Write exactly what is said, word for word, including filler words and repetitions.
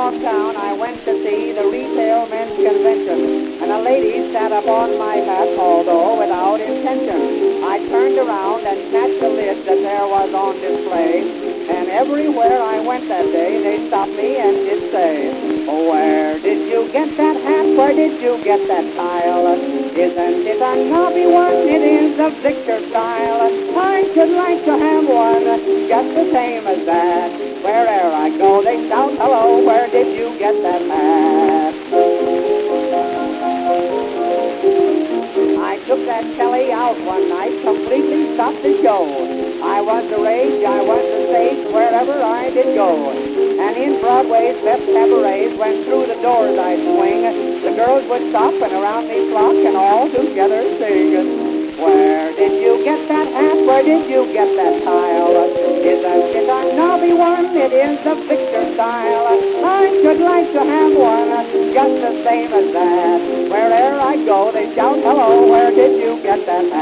across town, I went to see the Retail Men's Convention, and a lady sat upon my hat, although without intention. I turned around and snatched the lid that there was on display, and everywhere I went that day, they stopped me and did say, "Oh, where did you get that hat? Where did you get that tile? Isn't it a knobby one? It is a Victor style. I should like to have one just the same as that. Where'er I go, they shout, hello, where did you get that hat?" I took that Kelly out one night, completely stopped the show. I was the rage, I was the sage, wherever I did go. And in Broadway's best cabarets, when through the doors I'd swing, the girls would stop and around me flock and all together sing. "Where did you get that hat? Where did you get that tile? Isn't it a knobby one? It is the Victor style. I should like to have one just the same as that. Where'er I go, they shout, hello, where did you get that hat?"